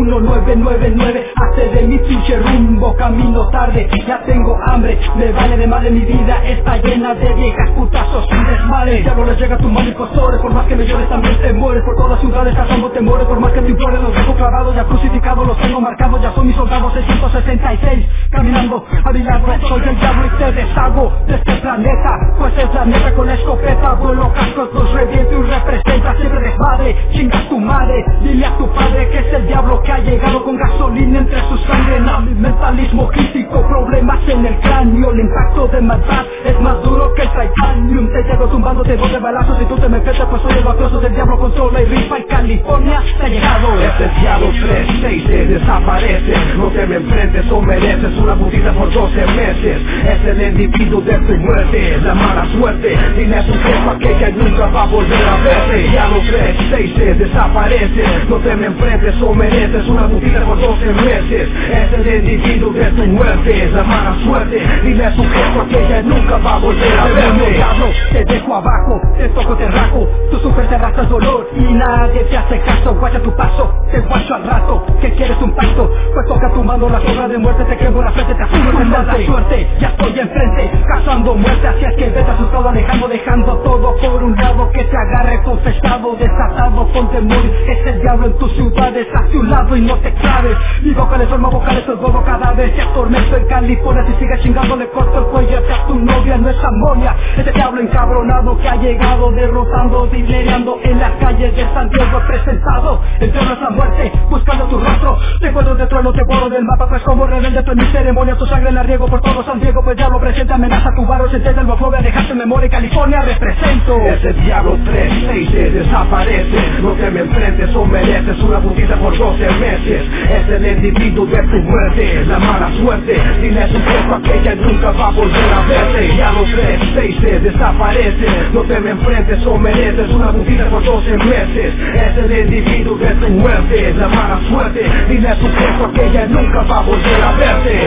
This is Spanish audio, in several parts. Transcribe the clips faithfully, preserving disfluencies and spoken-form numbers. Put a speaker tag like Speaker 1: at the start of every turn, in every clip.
Speaker 1: uno nueve nueve nueve. Hace de mi pinche rumbo, camino tarde, ya tengo hambre. Me vale de madre, mi vida está llena de viejas putazos y desmadre. Ya no les llega tu mal impostores, por más que me llores también te mueres. Por todas ciudades cazando temores, por más que te implores los dejo clavados. Ya crucificados los tengo marcados, ya son mis soldados seiscientos sesenta y seis. Caminando a mi lado, soy el diablo y te deshago de este planeta. Pues es la neta con la escopeta, vuelo cascos, los reviento y representa siempre desmadre. Chinga tu madre, dile a tu padre que es el diablo que ha llegado con gasolina entre su sangre. No, mi mentalismo crítico, problemas en el cráneo. El impacto de maldad es más duro que el titanium. Te llego tumbando, te doy de balazos y tú te me metes, pues soy el mafioso del diablo, controla y rifa y California te ha llegado.
Speaker 2: Este diablo tres seis se desaparece. No te me enfrentes o mereces una putita por doce meses. Es el individuo de tu muerte, la mala suerte. Dile a tu jefa que ella nunca va a volver a verte. Diablo tres seis se desaparece. No te me enfrentes o mereces una putita por doce meses. Es el individuo de tu muerte, la mala suerte. Dile a tu jefa que ella nunca va a volver a verte.
Speaker 1: Diablo, te dejo abajo, te toco, te rajo. Tú sufres, te arrastras dolor y nadie te hace caso. Guacha tu paso, te guacho al rato. ¿Qué quieres, un pacto? Pues toca tumbando la sombra de muerte. Te quemo la frente, te asumo con mala suerte. Ya estoy enfrente, cazando muerte. Así es que vete asustado, alejando, dejando todo por un lado. Que te agarre confesado, desatado con temor. Es el diablo en tus ciudades, hacia un lado y no te claves. Mi vocales son más vocales, soy huevo cadáver. Ya tormento en California, si sigues chingando le corto el cuello. Ya tu novia no es amonia. Este diablo encabronado que ha llegado derrotando, dilereando en las calles de San Diego presentado. El diablo es la muerte, buscando tu rostro. Te encuentro de trueno, te borro del mapa, pues como rebelde tú en mi ceremonia. Tu sangre la riego por todo San Diego, pues diablo presenta amenaza tu barrio. Se entiende el bofobia, dejaste memoria, California represento.
Speaker 2: Ese diablo tres seis se desaparece. No te me enfrentes o mereces una putita por doce meses. Es el individuo de tu muerte, la mala suerte. Dile a tu jefa que ella nunca va a volver a verte. Diablo tres seis se desaparece. No te me enfrentes o mereces una putita por doce meses. Es el individuo de tu muerte, la mala suerte. Dile a tu jefa que ella nunca va a volver a verte.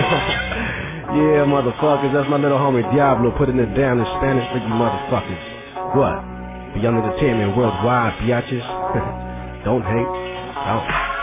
Speaker 3: Yeah, motherfuckers, that's my little homie Diablo putting it down in Spanish for you motherfuckers. What? Beyond Entertainment Worldwide, biatches. Don't hate. Out.